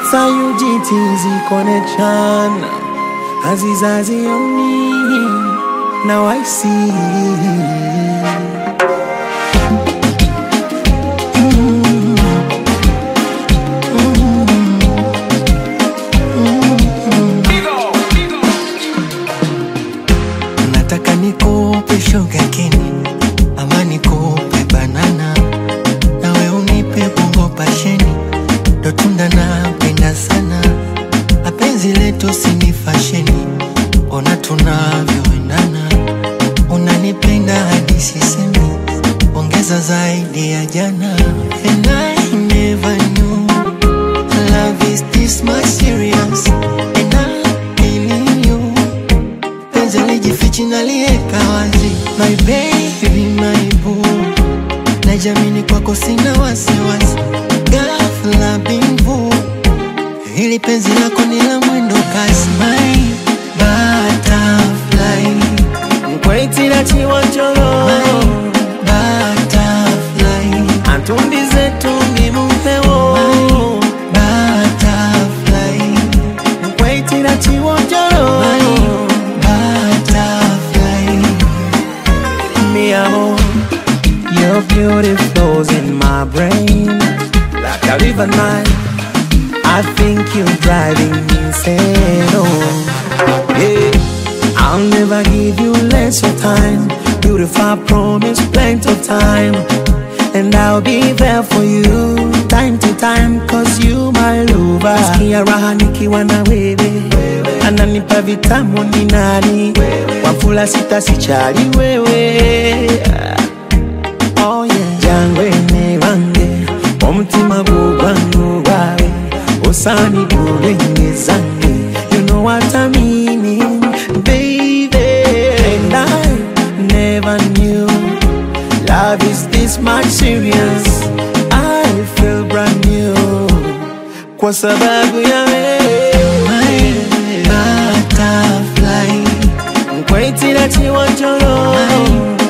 Sayujitizi connection Azizazi on me. Now I see. Nataka nikupe sugar cane ama nikupe banana, nawe unipe bongo pasheni, ndo tunda napenda sana. Mapenzi letu si ni fasheni, ona tunavyoendana. Unanipenda hadi sisemi, ongeza zaidi ya jana. And I never knew love is this much serious, and I'm feeling you. Penzi lijifichi nalieka wazi, my baby, my boo. Najamini kwako sina wasiwasi, ghafla bimbo. Hili penzi lako ni la mwendo kasi, my butterfly. Mkwaitira chiwanjolo, my butterfly. Antundi zetu ni mpewo, my butterfly. Mkwaitira chiwanjolo, my butterfly. mi amor, your beauty flows in my brain like a river Nile. I think you're driving me insane, oh yeah. I'll never give you less of time. Beautiful, I promise plenty of time. And I'll be there for you time to time, cause you my lover. Sikia raha nikiwa na wewe, ananipa vitamu ni nani, wafula sita sichali wewe. Oh yeah. Jangwe ne wange, omutima gugwangu wawe, osani gulenge zange. You know what I mean, baby. And I never knew love is this much serious. I feel brand new kwa sababu ya wewe, my butterfly. Mkwaitira chiwanjolo,